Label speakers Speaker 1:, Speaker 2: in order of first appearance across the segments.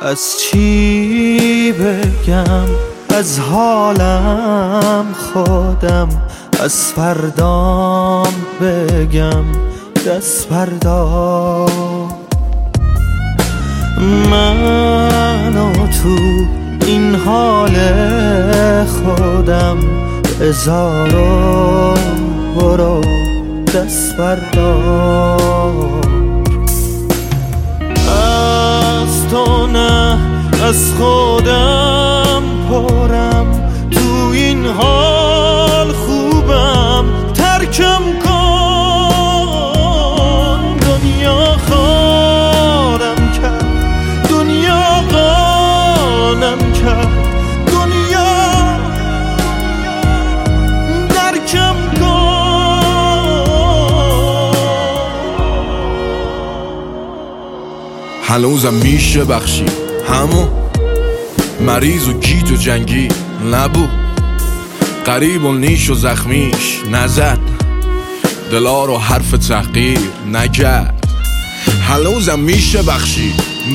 Speaker 1: از چی بگم؟ از حالم خودم، از فردام بگم دست بردار. من و تو این حال خودم بذار و برو دست بردار. از تو نه از خودم پرم، تو این حال خوبم ترکم کن. دنیا خارم کرد، دنیا قانم کرد، دنیا درکم کن.
Speaker 2: هنوزم میشه بخشی همون مریض و گیج و جنگی نبود، قریب و نیش و زخمیش نزد، دلا رو حرف تحقیر نکرد. هنوزم میشه بخشی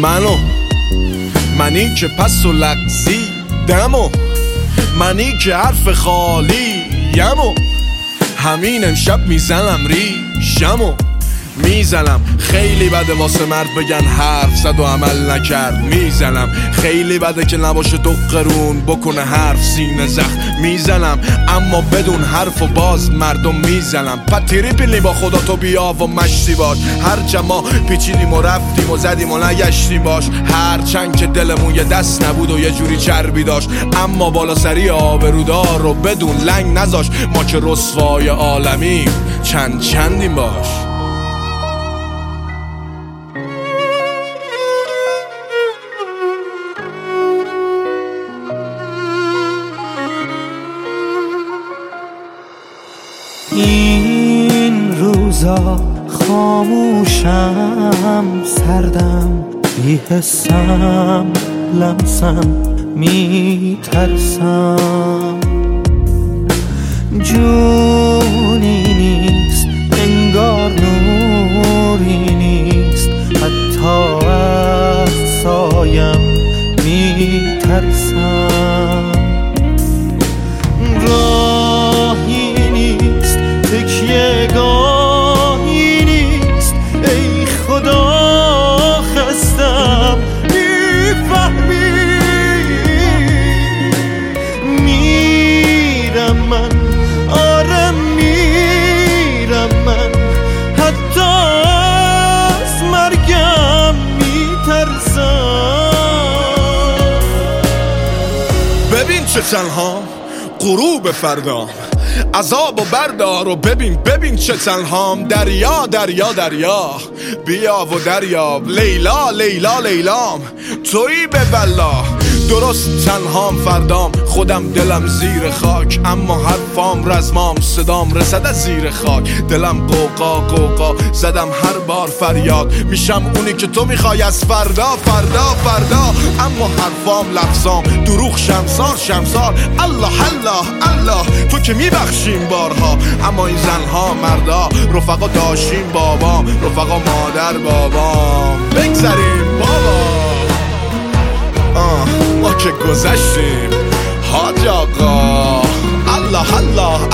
Speaker 2: منی که پس و لغزیدم، منی که حرف خالی یمو. همین امشب میزنم ریشمو میزنم. خیلی بده واسه مرد بگن حرف زد و عمل نکرد. میزنم خیلی بده که نباشه تو قرون بکنه حرف سینه زخم. میزنم اما بدون حرف و باز مردم میزنم. پتیری پیلی با خدا تو بیا و مشتی باش. هر ما پیچیدیم و رفتیم و زدیم و نگشتیم باش. هر چند که دلمون یه دست نبود و یه جوری چربی داشت، اما بالا سری آبرودار رو بدون لنگ نذاش. ما که رسوای عالمیم چندیم باش.
Speaker 1: این روزا خاموشم، سردم، بی‌حسم، لمسم، میترسم. جونی نیست انگار نوری نیست، حتی از سایم میترسم. راهی نیست تکیه‌گاهی نیست، ای خدا خستم میفهمی. میرم من، آره میرم من، حتی از مرگم میترسم.
Speaker 2: ببین چه تنها غروب فردام، عذاب و بردار و ببین چه تنهام. دریا دریا دریا بیا و دریاب. لیلا لیلا لیلام تویی به بلا. درست تنهام فردام، خودم دلم زیر خاک، اما حرفام رزمام، صدام رسد از زیر خاک. دلم قوقا قوقا زدم هر بار فریاد. میشم اونی که تو میخوای از فردا فردا فردا، اما حرفام لفظام دروغ شمسار شمسار. الله الله الله تو که میبخشیم بارها، اما این زنها مردا رفقا داشتیم بابام، رفقا مادر بابام. بگذریم بابا ما که گذشتیم حاج آقا. الله الله